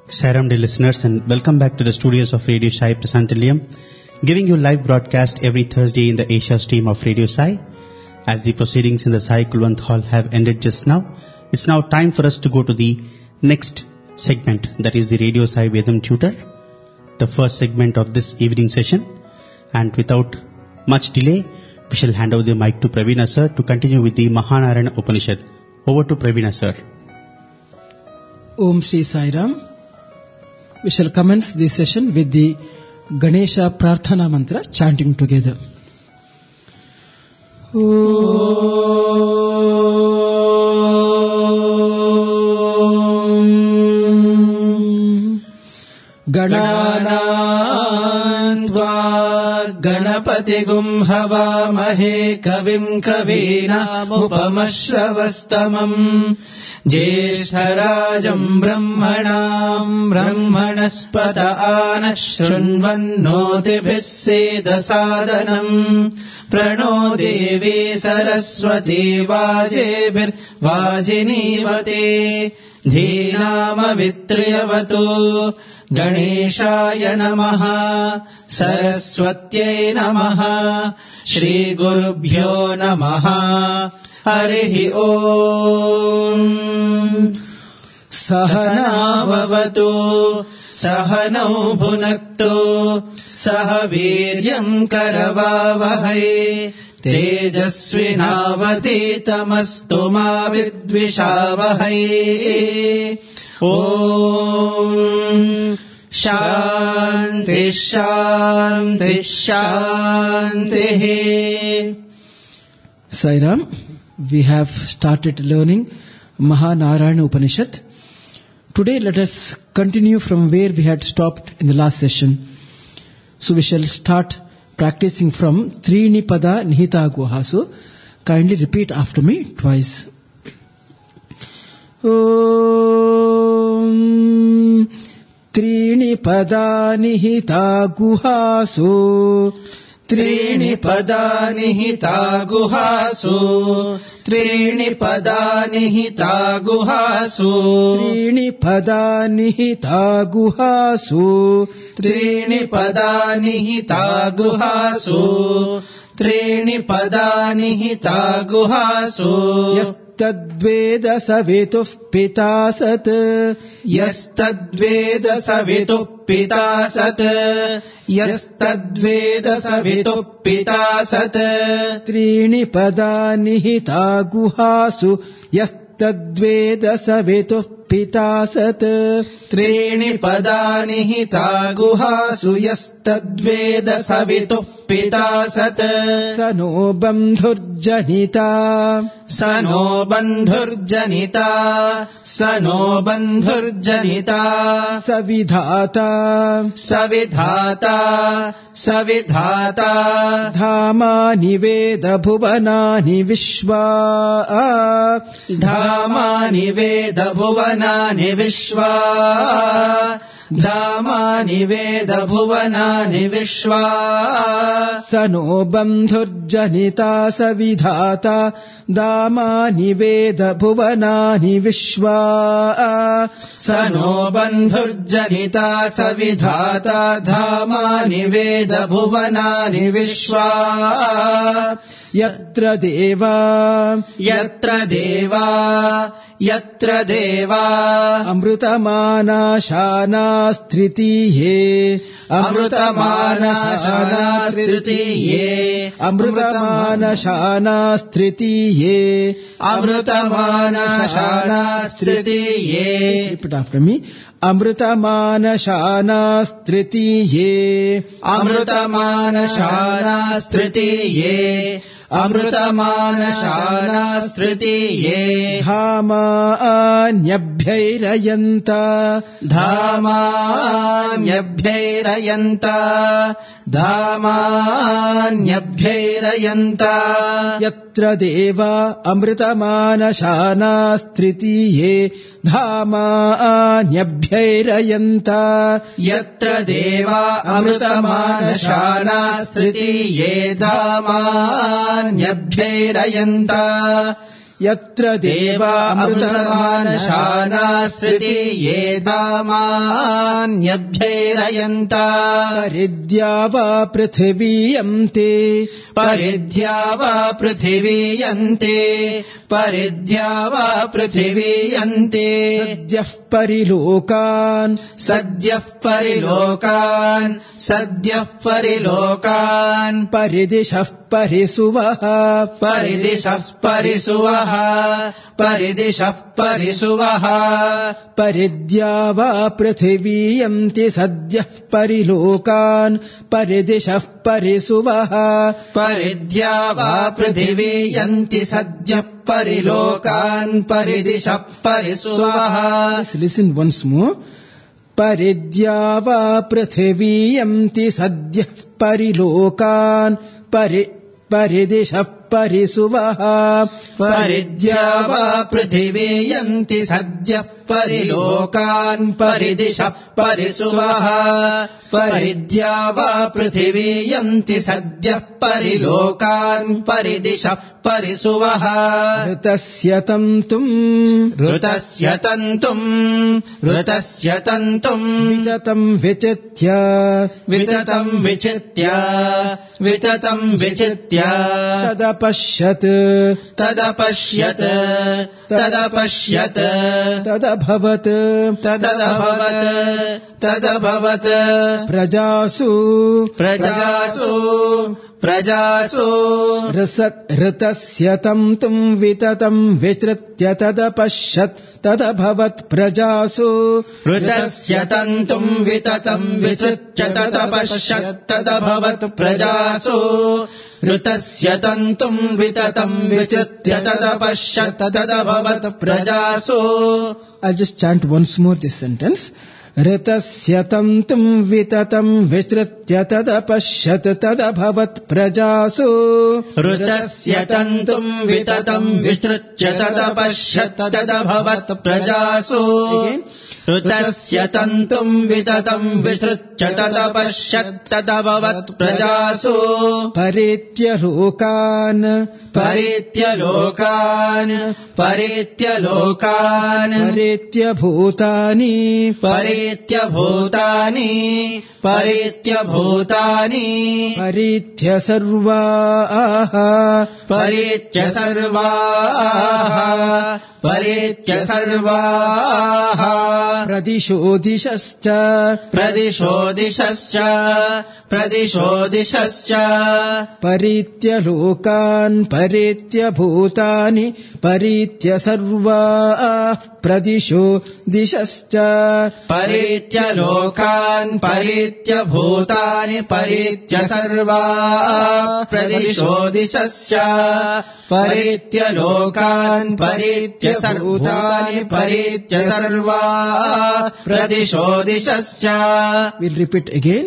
Sairam dear listeners, and welcome back to the studios of Radio Sai Prasantilyam, giving you live broadcast every Thursday in the Asia stream of Radio Sai. As the proceedings in the Sai Kulwant Hall have ended just now, it's now time for us to go to the next segment, that is the Radio Sai Vedam Tutor, the first segment of this evening session. And without much delay, we shall hand over the mic to Pravina sir to continue with the Mahanarayana Upanishad. Over to Pravina sir. Om Shri Sai Ram. We shall commence this session with the Ganesha Prarthana Mantra, chanting together. Gananantva Ganapatigum Havamahe Kavim Kavinam Upamashravastamam Jeshtarajam Brahmanam Brahmanaspata Anashunvannotibhiseda Sadhanam Prano Devi Saraswati Vajebir Vajinivate Dhinama Vitriyavatu Ganeshaya Namaha Saraswatyai Namaha Shri Gurubhyo Namaha Harihi Om. Sahana Bhavatu Sahanau Bhunaktu Sahaviryam Karavavahai Tejasvinavaditamastu ma vidvishavahai. Om Shanti Shanti Shanti. Sai Ram, we have started learning Mahanarayana Upanishad. Today let us continue from where we had stopped in the last session. So we shall start practicing from Trini Pada Nihita Guhasu. Kindly repeat after me twice. Om Trini Pada Nihita Guhasu. Trini Pada Nihita Guhasu. Trini Pada Nihita Guhasu. Trini Pada Nihita Guhasu. Trini Pada Nihita Guhasu. Trini Pada Nihita Guhasu. Yastadveda Savituh Pitasat. Yastadveda Savituh Pitasat. Yastadveda Savituh Pitasat. Trini Pada Nihita Guhasu. Yastadveda Savituh Pitasat. Trini Pada Nihita Guhasu. Yastadveda Savituh Pitasat. Sano Bandhurjanita. Sano Bandhurjanita. Sano Bandhurjanita. Savidhata. Savidhata. Savidhata. Dhamani Veda Bhuvanani Vishva. Dhamani Veda Bhuvanani Vishva. Dhamani Veda Bhuvanani Vishva. Sano Bandhurjanita Savidhata. Dhamani Veda Bhuvanani Vishva. Sano Bandhurjanita Savidhata. Dhamani Veda Bhuvanani Vishva. Yatra Deva. Yatra Deva. Yatra Deva. Amrutamana Shana Stritiye. Amrutamana Shana Stritiye. Amrutamana Shana Stritiye. Amrutamana Shana Stritiye. Repeat after me. Amrutamana Shana Stritiye. Amrutamana Shana Stritiye. Amrutamana Shana Stritiye. Dhamanyabhyairayanta. Dhamanyabhyairayanta. Dhamanyabhyairayanta. Yatra Deva Amrutamana Shana Stritiye. Dhamanyabhyairayanta. Yatra Deva Amrutamana Shana Stritiye. Dhamanyabhyairayanta. यत्र देवा अमृतमानशानास्तृतीयेतामान्यभ्यैरयन्ता परिद्या वा पृथिवीयन्ते परिद्या वा पृथिवीयन्ते परिद्या वा पृथिवीयन्ते सद्यः परिलोकान् सद्यः परिलोकान् सद्यः परिलोकान् परिदिशः परिसुवः परिदिशः परिसुवः परिदिशः परिसुवः परिद्या वा पृथिवीयन्ति सद्यः परिलोकान् परिदिशः परिसुवः परिद्या वा पृथिवीयन्ति सद्यः परिलोकान् परिदिशः परिसुवः. Listen once more. परिद्या वा पृथिवीयन्ति सद्यः परिलोकान् परिदिशः परिसुवः परिद्या वा पृथिवीयन्ति सद्यः परिलोकान् परिदिशः परिसुवः परिद्या वा पृथिवीयन्ति सद्यः परिलोकान् परिदिशः परिसुवः. ऋतस्य तन्तुम् ऋतस्य तन्तुम् विततं विचित्य तदपश्यत् तदभवत् प्रजासु ऋतस्य तन्तुम् विततं विचृत्य तदपश्यत् तदभवत् प्रजासु ऋतस्य तन्तुम् विततं विचृत्य तदपश्यत् तदभवत् प्रजासु ऋतस्य तन्तुम् विततं विचृत्य तदपश्यत् तदभवत् प्रजासु. I'll just chant once more this sentence. ऋतस्य तन्तुम् विततं विचृत्य तदपश्यत् तदभवत् प्रजासु ऋतस्य तन्तुम् विततं विचृत्य तदपश्यत् तदभवत् प्रजासु ऋतस्य तन्तुम् विततं विचृत्य तदपश्यत् तदभवत् प्रजासु. परेत्य लोकान् परेत्य भूतानि परेत्य सर्वाः प्रदिशो दिशश्च परेत्य लोकान् परेत्य भूतानि परेत्य सर्वाः प्रदिशो दिशश्च परेत्य लोकान् परेत्य भूतानि परेत्य सर्वाः प्रदिशो दिशश्च परेत्य लोकान् परेत्य भूतानि परेत्य सर्वाः प्रदिशो दिशश्च. We'll repeat again.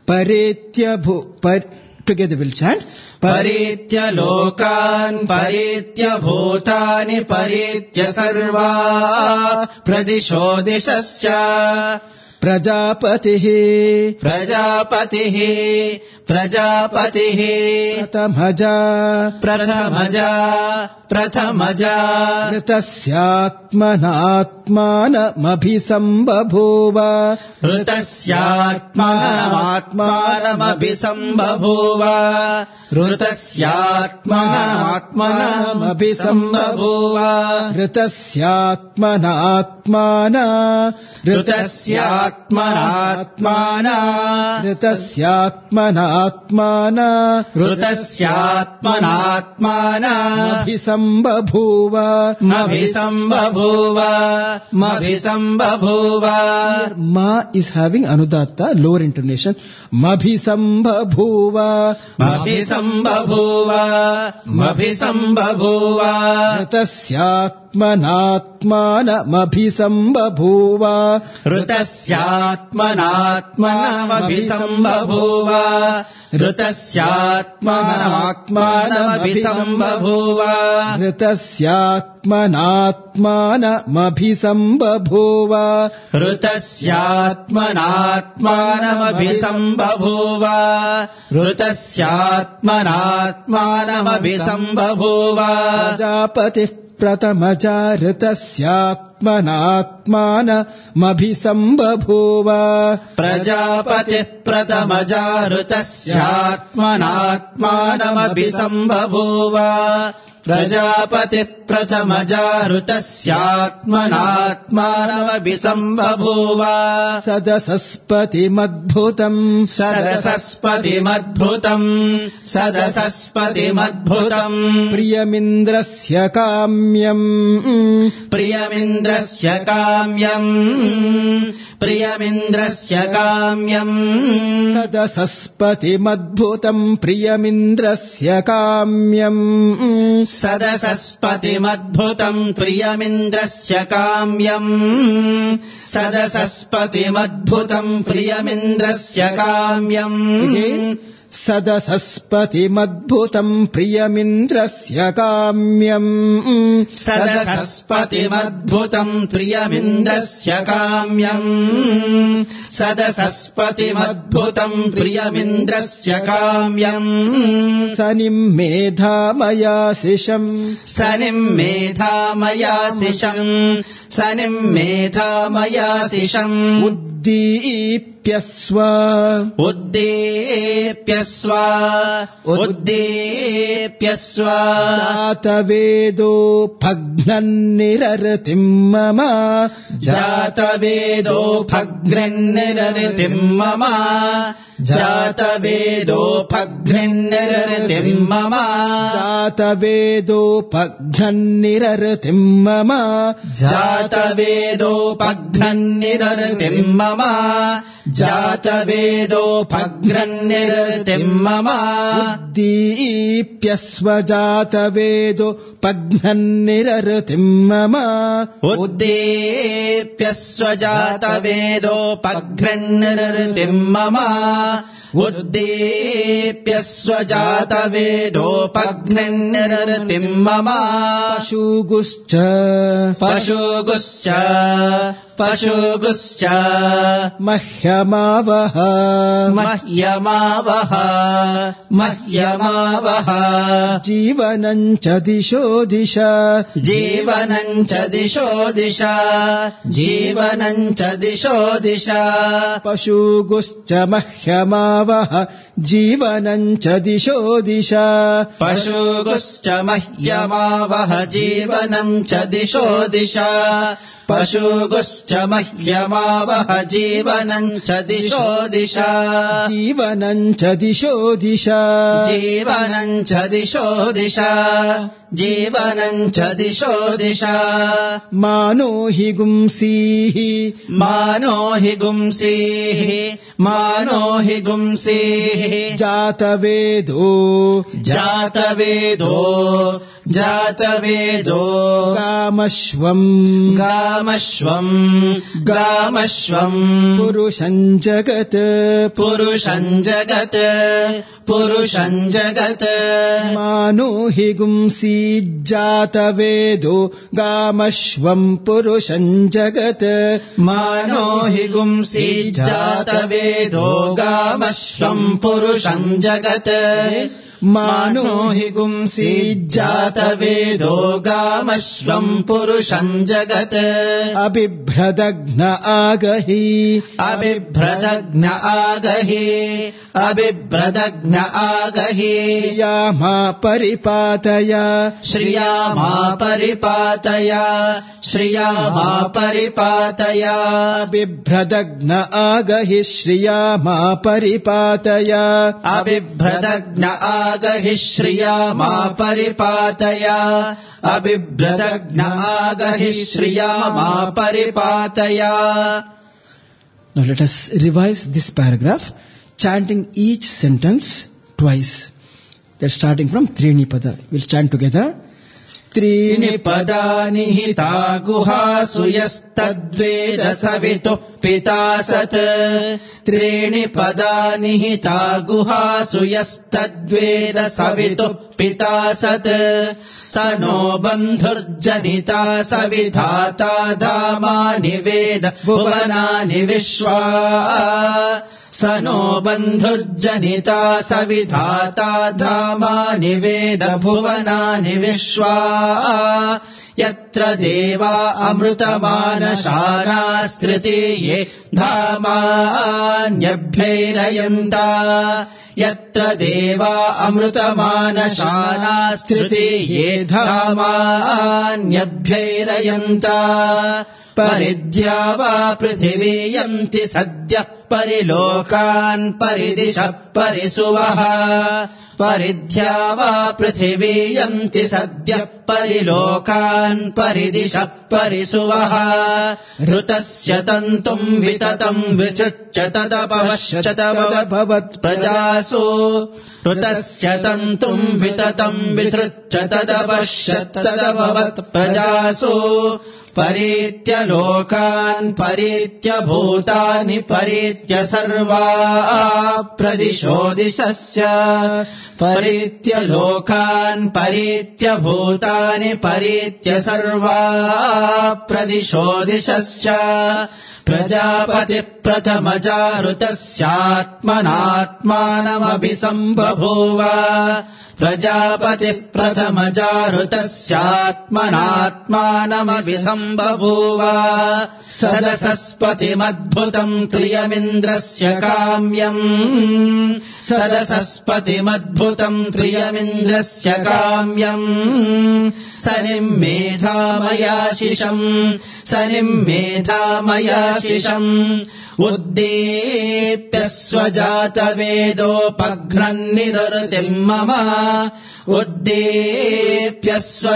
Together we'll chant. परेत्य लोकान् परेत्य भूतानि परेत्य सर्वाः प्रदिशो दिशश्च प्रजापतिः प्रथमजा ऋतस्यात्मनात्मानमभिसम्बभूव मभिसम्बभूव. Ma is having anudatta, lower intonation. Mabhisambhabhuva. ऋतस्यात्मनात्मानमभिसम्बभूव प्रजापतिप्रथमजाऋतस्यात्मनात्मानमभिसम्बभूव प्रजापतिप्रथमजाऋतस्यात्मनात्मानमभिसम्बभूव प्रजापतिप्रथमजाऋतस्यात्मनात्मानमभिसम्बभूव सदसस्पतिमद्भुतम् सदसस्पतिमद्भुतम् सदसस्पतिमद्भुतम् प्रियमिन्द्रस्य काम्यम् प्रियमिन्द्रस्य काम्यम् प्रियमिन्द्रस्य काम्यम् सदसस्पतिमद्भुतम् प्रियमिन्द्रस्य काम्यम् सदसस्पतिमद्भुतम् प्रियमिन्द्रस्य काम्यम् सदसस्पतिमद्भुतम् प्रियमिन्द्रस्य काम्यम् सदसस्पतिमद्भुतम् प्रियमिन्द्रस्य काम्यम् सदसस्पतिमद्भुतम् प्रियमिन्द्रस्य काम्यम् सदसस्पतिमद्भुतम् प्रियमिन्द्रस्य काम्यम् सनिम् मेधामयाशिषम् सनिम् मेधामयाशिषम् सनिम् मेधामयाशिषम् उद्दीप्यस्व उद्दीप्यस्व उद्दीप्यस्व जातवेदो भग्नन्निरृतिम् मम जातवेदो भग्नन्निरृतिम् मम जातवेदो भग्नन्निरृतिम् मम जातवेदो भग्नन्निरृतिम् मम जातवेदो भग्नन्निरृतिम् मम जातवेदो भग्नन्निरृतिम् मम उद्दीप्यस्व जातवेदो भग्नन्निरृतिम् मम उद्दीप्यस्व जातवेदो भग्नन्निरृतिम् मम उद्दीप्यस्व जातवेदो भग्नन्निरृतिम् मम पशुगुश्च पशुगुश्च पशुगुश्च मह्यमावह मह्यमावह मह्यमावह जीवनम् च दिशो दिश जीवनम् च दिशो दिश जीवनम् च दिशो दिश पशुगुश्च मह्यमावह जीवनम् च दिशो दिश पशुगुश्च मह्यमावह जीवनम् च दिशो दिश पशुगुश्च मह्यमावह जीवनम् च दिशो दिश जीवनम् च दिशो दिश जीवनम् च दिशो दिश जीवनम् च दिशो दिश मानो हि गुंसीः मानो हि गुंसीः मानो हि गुंसीः जातवेदो जातवेदो जातवेदो कामश्वम् गामश्वम् गामश्वम् पुरुषम् जगत् पुरुषम् जगत् पुरुषम् जगत् मानो हि गुंसी जातवेदो गामश्वम् पुरुषम् जगत् मानो हि गुंसी जातवेदो गामश्वम् पुरुषम् जगत् मानो हि गुंसी जातवेदो गामश्वम् पुरुषम् जगत् अबिभ्रदघ्न आगहि अबिभ्रदघ्न आगहि अबिभ्रदघ्न आगहि श्रियामा परिपातय श्रियामा परिपातय श्रियामा परिपातय अबिभ्रदघ्न आगहि श्रियामा परिपातय अबिभ्रदघ्न आगहि श्रियामा परिपातय अबिभ्रदघ्न आगहि श्रियामा परिपातय. Now let us revise this paragraph, chanting each sentence twice. That's starting from Trini Pada. We'll chant together. त्रीणि पदानि हिता गुहासु यस्तद्वेद सवितुः पिता सत् त्रीणि पदानि हिता गुहासु यस्तद्वेद सवितुः पिता सत् स नो बन्धुर्जनिता सविधाता धामानि वेद भुवनानि विश्वा स नो बन्धुर्जनिता सविधाता धामानि वेद भुवनानि विश्वा यत्र देवा अमृतमानशानास्तृतीये धामान्यभ्यैरयन्ता यत्र देवा अमृतमानशानास्तृतीये धामान्यभ्यैरयन्ता परिद्या वा पृथिवी यन्ति सद्यः परिलोकान् परिदिशः परिसुवः परिद्या वा पृथिवी यन्ति सद्यः परिलोकान् परिदिशः परिसुवः ऋतस्य तन्तुम् विततम् विचृच्च तदपवश्यतभवत् प्रजासु ऋतस्य तन्तुम् विततम् विसृच्च तदपश्यतभवत् प्रजासु परीत्य लोकान् परीत्य भूतानि परीत्य सर्वा प्रदिशो दिशस्य परीत्य लोकान् परीत्य भूतानि परीत्य सर्वा प्रदिशो दिशस्य प्रजापति प्रथमजारुतस्यात्मनात्मानमभिसम्बभूव प्रजापति प्रथमजारुतस्यात्मनात्मानमभिसम्बभूव सदसस्पतिमद्भुतम् प्रियमिन्द्रस्य काम्यम् सदसस्पतिमद्भुतम् प्रियमिन्द्रस्य काम्यम् सनिम्मेधामयाशिषम् सनिम्मेधामयाशिषम् उद्दीप्य स्वजातवेदोपघ्नन्निरृतिम् मम उद्दीप्य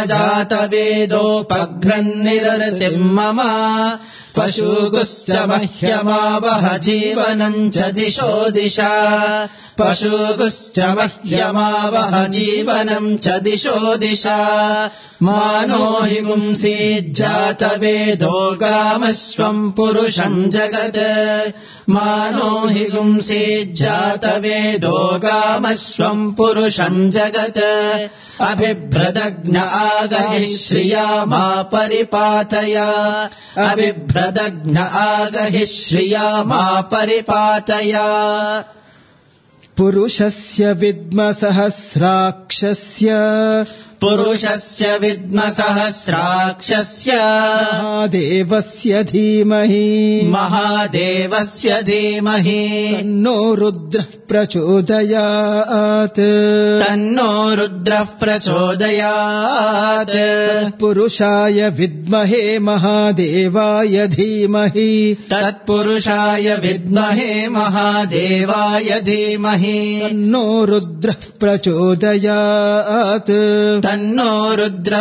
स्वजातवेदोपघ्नन्निरृतिम् मम पशुगुश्च मह्यमावह जीवनम् च दिशो दिशा पशुगुश्च मह्यमावह जीवनम् च दिशो दिशा मानो हि गुंसीज्जातवेदो गामश्वम् पुरुषम् जगत् मानो हि गुंसीज्जातवेदो गामश्वम् पुरुषम् जगत् अभिभ्रदग्न आगहि श्रिया मा परिपातय अभिभ्रदग्न आगहि श्रिया मा परिपातय पुरुषस्य विद्मसहस्राक्षस्य पुरुषस्य विद्मसहस्राक्षस्य महादेवस्य धीमहि महादेवस्य धीमहि तन्नो रुद्रः प्रचोदयात् तन्नो रुद्रः प्रचोदयात् पुरुषाय विद्महे महादेवाय धीमहि तत्पुरुषाय विद्महे महादेवाय धीमहि तन्नो रुद्रः प्रचोदयात् तन्नो रुद्रः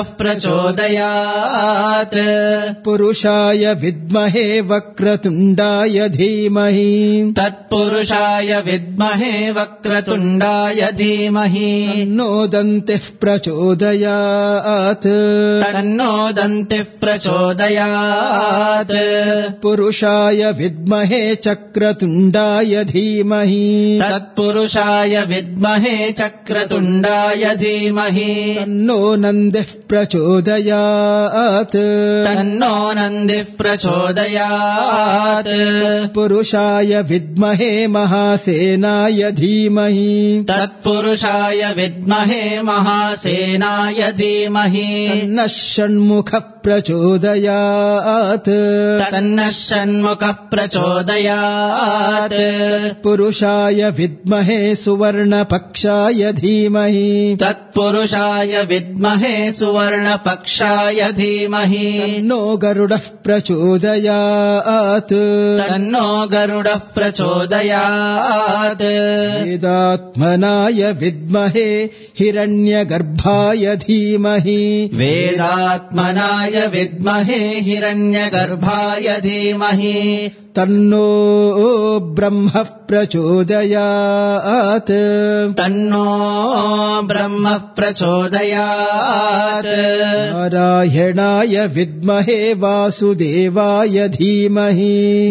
प्रचोदयात् पुरुषाय विद्महे वक्रतुण्डाय धीमहि तत्पुरुषाय विद्महे वक्रतुण्डाय धीमहि तन्नो दन्तिः प्रचोदयात् तन्नो दन्तिः प्रचोदयात् पुरुषाय विद्महे चक्रतुण्डाय धीमहि तत्पुरुषाय विद्महे चक्रतुण्डाय धीमहि तन्नो नन्दिः प्रचोदयात् तन्नो नन्दिः प्रचोदयात् पुरुषाय विद्महे महासेनाय धीमहि तत्पुरुषाय विद्महे महासेनाय धीमहि तन्नः षण्मुखः प्रचोदयात् तन्नः षण्मुखः प्रचोदयात् पुरुषाय विद्महे सुवर्णपक्षाय धीमहि तत्पुरुषाय विद्महे सुवर्णपक्षाय धीमहि तन्नो गरुडः प्रचोदयात् तन्नो गरुडः प्रचोदयात् वेदात्मनाय विद्महे हिरण्यगर्भाय धीमहि वेदात्मनाय विद्महे हिरण्यगर्भाय धीमहि तन्नो ब्रह्म प्रचोदयात् तन्नो ब्रह्म प्रचोदयात् नारायणाय विद्महे वासुदेवाय धीमहि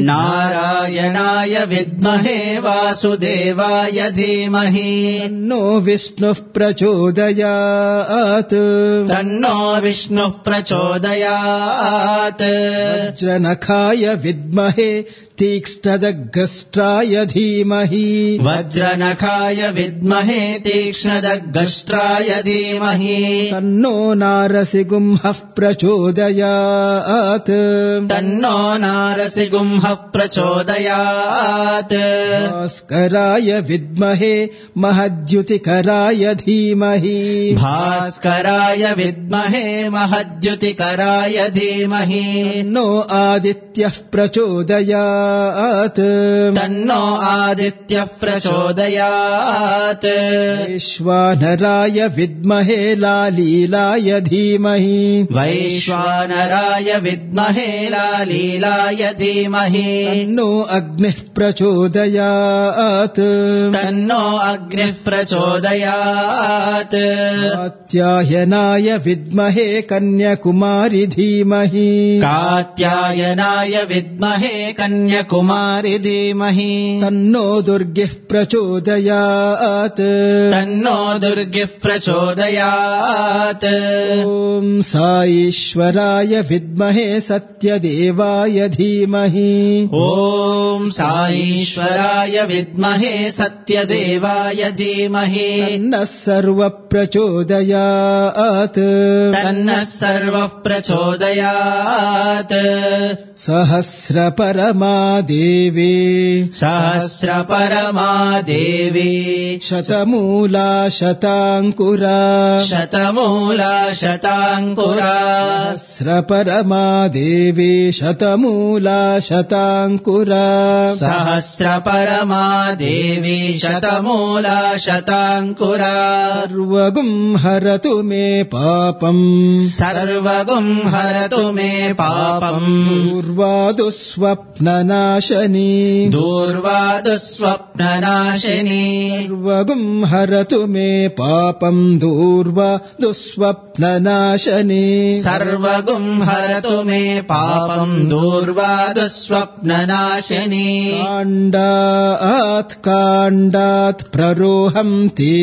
नारायणाय विद्महे वासुदेवाय धीमहि तन्नो विष्णुः प्रचोदयात् तन्नो विष्णुः प्रचोदयात् वज्रनखाय विद्महे तीक्ष्णदग्गष्ट्राय धीमहि वज्रनखाय विद्महे तीक्ष्णदग्गष्ट्राय धीमहि तन्नो नारसिंहः प्रचोदयात् तन्नो नारसिंहः प्रचोदयात् भास्कराय विद्महे महद्युतिकराय धीमहि भास्कराय विद्महे महद्युतिकराय धीमहि तन्नो आदित्यः प्रचोदयात् तन्नो आदित्यः प्रचोदयात् वैश्वानराय विद्महे लालीलाय धीमहि वैश्वानराय विद्महे लालीलाय धीमहि तन्नो अग्निः प्रचोदयात् तन्नो अग्निः प्रचोदयात् कात्यायनाय विद्महे कन्याकुमारी धीमहि कात्यायनाय विद्महे कन्याकुमारी धीमहि तन्नो दुर्गिः प्रचोदयात् तन्नो दुर्गिः प्रचोदयात् ॐ साईश्वराय विद्महे सत्यदेवाय धीमहि ॐ साईश्वराय विद्महे सत्यदेवाय धीमहि तन्नः सर्वः प्रचोदयात् तन्नः सर्वः प्रचोदयात् सहस्रपरमा देवी सहस्रपरमा देवी शतमूला शताङ्कुरा शतमूला शताङ्कुरा सहस्रपरमा देवी शतमूला शताङ्कुरा सहस्रपरमा देवी शतमूला शताङ्कुरा सर्वगुं हरतु मे पापम् सर्वगुं हरतु मे पापम् दूर्वादुस्वप्ननाशनी दूर्वादुस्वप्ननाशिनी सर्वगुं हरतु मे पापम् दूर्वादुस्वप्ननाशनी सर्वगुं हरतु मे पापम् दूर्वादुस्वप्ननाशिनी काण्डात् काण्डात् प्ररोहन्ति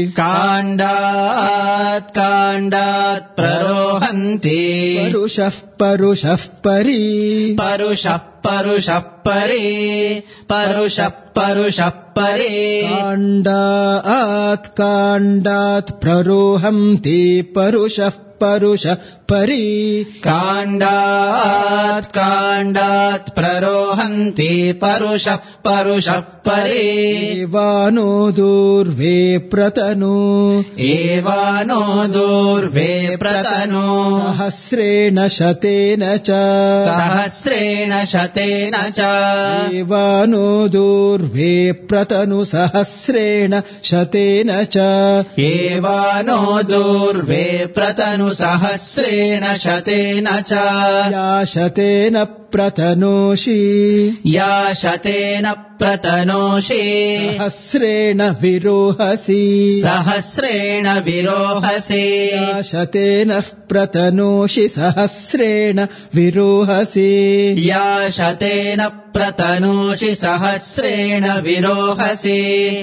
काण्डात् काण्डात् प्ररोहन्ति परुषः परुषः परि परुषः परुषः परि परुषः परुषः परि काण्डात् काण्डात् प्ररोहन्ति परुषः परुषः परि काण्डात् काण्डात् प्ररोहन्ति परुषः परुषः परि एवानो दूर्वे प्रतनु एवानो दूर्वे प्रतनु सहस्रेण शतेन च सहस्रेण शतेन च एवानो दूर्वे प्रतनु सहस्रेण शतेन च एवानो दूर्वे प्रतनु सहस्रेण शतेन च या शतेन प्रतनोषि या शतेन प्रतनोषि सहस्रेण विरोहसि सहस्रेण विरोहसि या शतेन प्रतनोषि सहस्रेण विरोहसि या शतेन प्रतनोषि सहस्रेण विरोहसि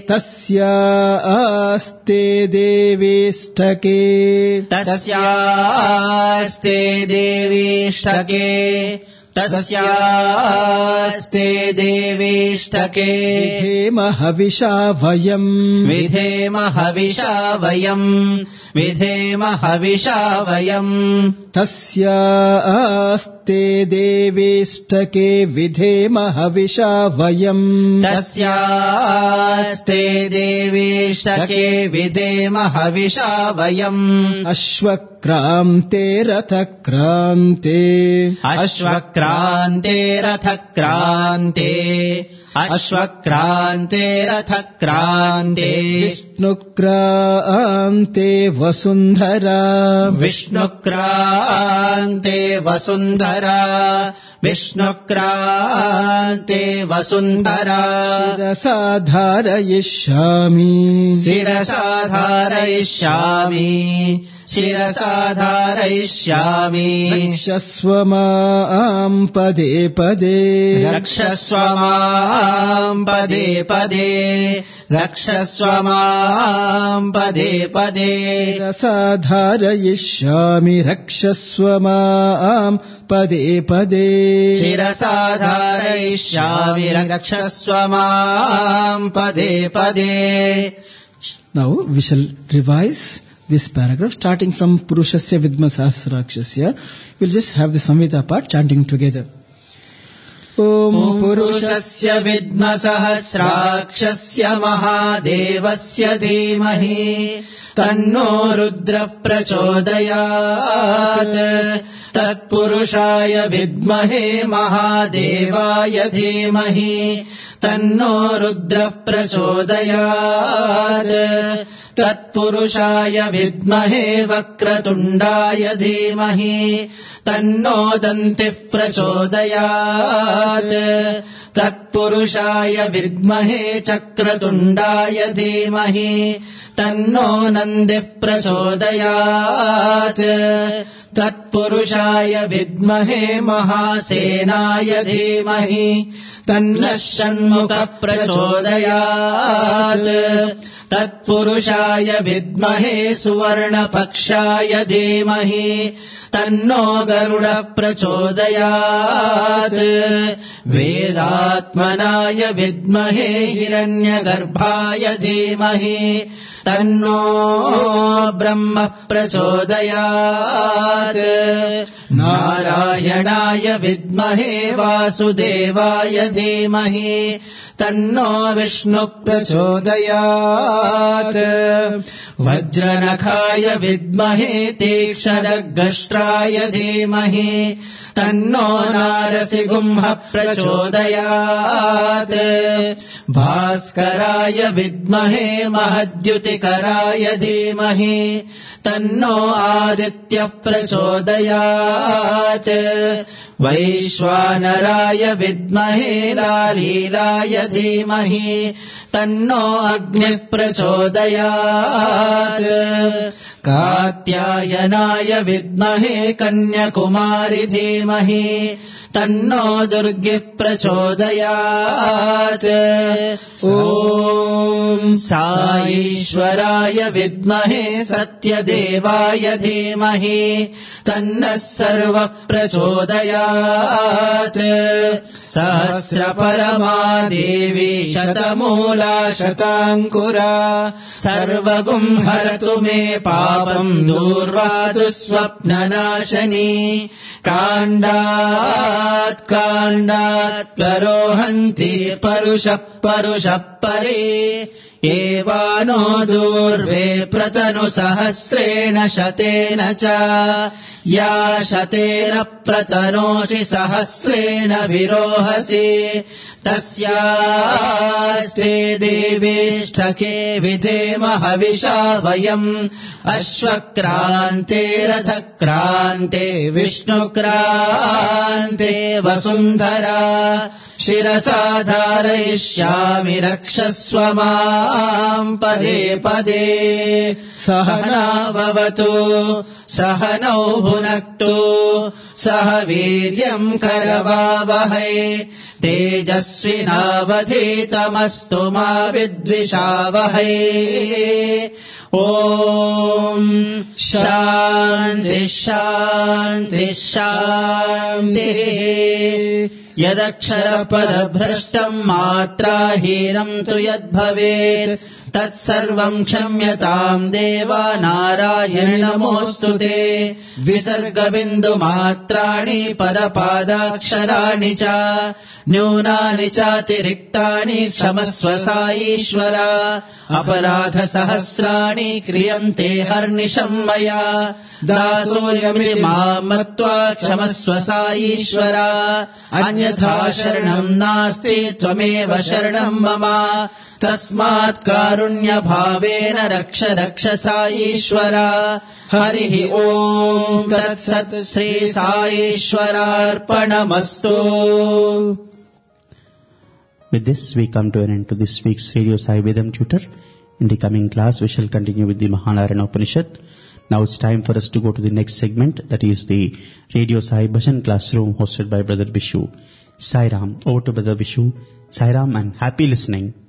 तस्यास्ते देवीष्टके तस्यास्ते देवीष्टके तस्यास्ते देवीष्टके विधेम हविषा वयम् विधेम हविषा वयम् विधेम हविषा वयम् तस्यास्ते देवीष्टके विधेम हविषा वयम् तस्यास्ते देवीष्टके विधेम हविषा वयम् अश्वक्रान्ते रथक्रान्ते अश्वक्रान्ते रथक्रान्ते अश्वक्रान्ते रथक्रान्ते विष्णुक्रान्ते वसुन्धरा विष्णुक्रान्ते वसुन्धरा विष्णुक्रान्ते वसुन्धरा शिरसा धारयिष्यामि शिरसा धारयिष्यामि शिरसा धारयिष्यामि रक्षस्व मां पदे पदे रक्षस्व मां पदे पदे रक्षस्व मां पदे पदे शिरसा धारयिष्यामि रक्षस्व मां पदे पदे शिरसा धारयिष्यामि रक्षस्व मां पदे पदे. Now we shall revise this paragraph starting from Purushasya Vidma Sahasrakshasya. We'll just have the Samhita part chanting together. Om पुरुषस्य विद्म सहस्राक्षस्य महादेवस्य धीमहि तन्नो रुद्रः प्रचोदयात् तत्पुरुषाय विद्महे महादेवाय धीमहि तन्नो रुद्रः प्रचोदयात् तत्पुरुषाय विद्महे वक्रतुण्डाय धीमहि तन्नो दन्तिः प्रचोदयात् तत्पुरुषाय विद्महे चक्रतुण्डाय धीमहि तन्नो नन्दिः प्रचोदयात् तत्पुरुषाय विद्महे महासेनाय धीमहि तन्नः षण्मुखः प्रचोदयात् तत्पुरुषाय विद्महे सुवर्णपक्षाय धीमहि तन्नो गरुडः प्रचोदयात् वेदात्मनाय विद्महे हिरण्यगर्भाय धीमहि तन्नो ब्रह्म प्रचोदयात् नारायणाय विद्महे वासुदेवाय धीमहि तन्नो विष्णुः प्रचोदयात् वज्रनखाय विद्महे तीक्ष्णगष्ट्राय धीमहि तन्नो नारसिंहः प्रचोदयात् भास्कराय विद्महे महद्युतिकराय धीमहि तन्नो आदित्यः प्रचोदयात् वैश्वानराय विद्महे लालीलाय धीमहि तन्नो अग्निः प्रचोदयात् कात्यायनाय विद्महे कन्याकुमारी धीमहि तन्नो दुर्गिः प्रचोदयात् ॐ साईश्वराय विद्महे सत्यदेवाय धीमहि तन्नः सर्वः प्रचोदयात् सहस्रपरमा देवी शतमूला शताङ्कुरा सर्वगुं हरतु मे पापं दूर्वातु स्वप्ननाशनी काण्डात् प्ररोहन्ति परुषः परे एवानो दूर्वे प्रतनु सहस्रेण शतेन च या शतेन प्रतनोषि सहस्रेण विरोहसि तस्यास्ते देवेष्ठके विधेम हविषा वयम् अश्वक्रान्ते रथक्रान्ते विष्णुक्रान्ते वसुन्धरा शिरसा धारयिष्यामि रक्षस्व मां पदे पदे सहनाववतु सहनौ भुनक्तु सह वीर्यं करवावहै तेजस्विनावधीतमस्तु मा विद्विषावहै ॐ शान्ति शान्ति शान्तिः यदक्षरपदभ्रष्टम् मात्राहीनं तु यद्भवेत् तत्सर्वं क्षम्यताम् देव नारायण नमोऽस्तु ते विसर्गबिन्दुमात्राणि पदपादाक्षराणि च न्यूनानि चातिरिक्तानि क्षमस्व साईश्वर अपराधसहस्राणि क्रियन्ते हर्निशं मया दासोऽयमिति मां मत्वा क्षमस्व साईश्वर अन्यथा शरणं नास्ति त्वमेव शरणं मम तस्मात् कारुण्यभावेन रक्ष रक्ष साईश्वर हरिः ओम् तत्सत् Shri साईश्वरार्पणमस्तु. With this, we come to an end to this week's Radio Sai Vedam Tutor. In the coming class, we shall continue with the Mahanarayana Upanishad. Now it's time for us to go to the next segment, that is the Radio Sai Bhajan Classroom hosted by Brother Vishu. Sai Ram. Over to Brother Vishu. Sai Ram and happy listening.